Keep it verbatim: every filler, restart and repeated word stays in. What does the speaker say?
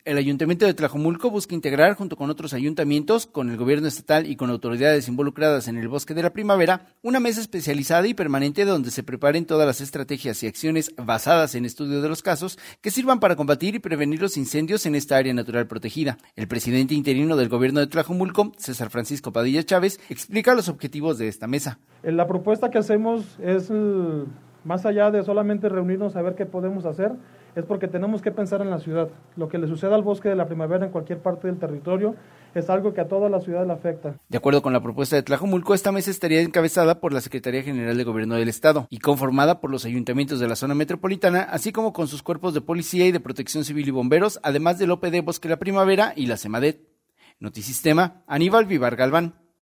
El Ayuntamiento de Tlajomulco busca integrar, junto con otros ayuntamientos, con el gobierno estatal y con autoridades involucradas en el Bosque de la Primavera, una mesa especializada y permanente donde se preparen todas las estrategias y acciones basadas en estudio de los casos que sirvan para combatir y prevenir los incendios en esta área natural protegida. El presidente interino del gobierno de Tlajomulco, César Francisco Padilla Chávez, explica los objetivos de esta mesa. La propuesta que hacemos es, más allá de solamente reunirnos a ver qué podemos hacer, es porque tenemos que pensar en la ciudad. Lo que le suceda al Bosque de la Primavera en cualquier parte del territorio es algo que a toda la ciudad le afecta. De acuerdo con la propuesta de Tlajomulco, esta mesa estaría encabezada por la Secretaría General de Gobierno del Estado y conformada por los ayuntamientos de la zona metropolitana, así como con sus cuerpos de policía y de protección civil y bomberos, además del O P D Bosque de la Primavera y la CEMADET. Notisistema, Aníbal Vivar Galván.